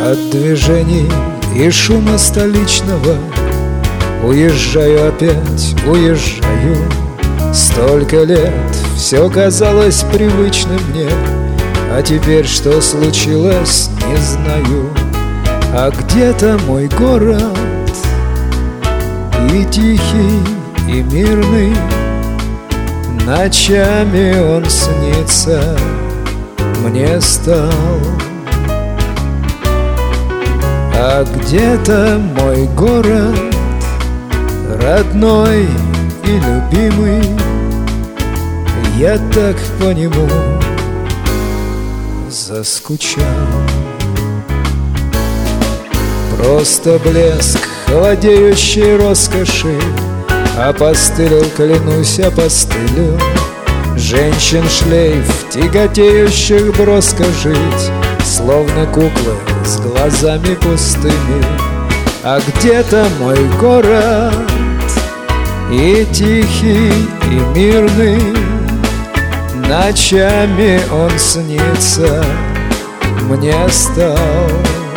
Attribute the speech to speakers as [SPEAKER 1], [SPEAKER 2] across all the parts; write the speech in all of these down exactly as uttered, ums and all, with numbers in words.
[SPEAKER 1] От движений и шума столичного уезжаю опять, уезжаю. Столько лет все казалось привычным мне, а теперь что случилось, не знаю. А где-то мой город, и тихий, и мирный, ночами он снится мне стал. А где-то мой город, родной и любимый, я так по нему заскучал. Просто блеск холодеющей роскоши опостылил, клянусь, опостылил. Женщин шлейф тяготеющих броско жить, словно куклы с глазами пустыми. А где-то мой город, и тихий, и мирный, ночами он снится мне стал.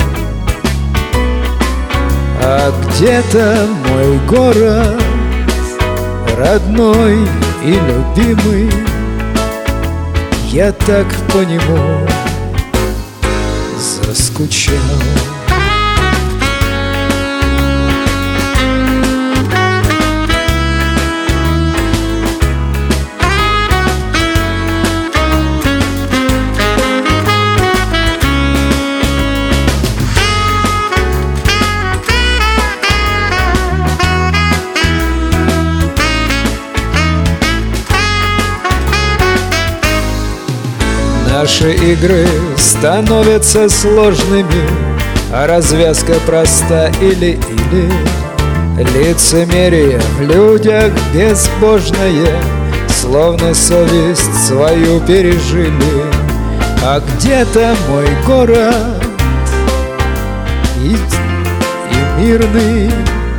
[SPEAKER 1] А где-то мой город, родной и любимый, я так по нему заскучал. Наши игры становятся сложными, а развязка проста или-или. Лицемерие в людях безбожное, словно совесть свою пережили. А где-то мой город, и, и мирный,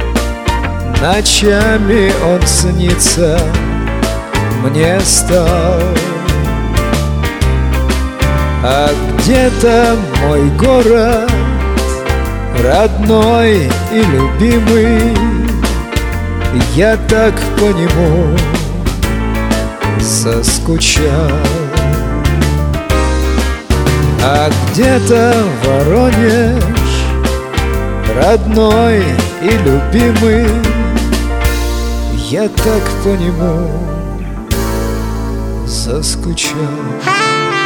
[SPEAKER 1] ночами он снится мне стал. А где-то мой город, родной и любимый, я так по нему заскучал. А где-то Воронеж, родной и любимый, я так по нему заскучал.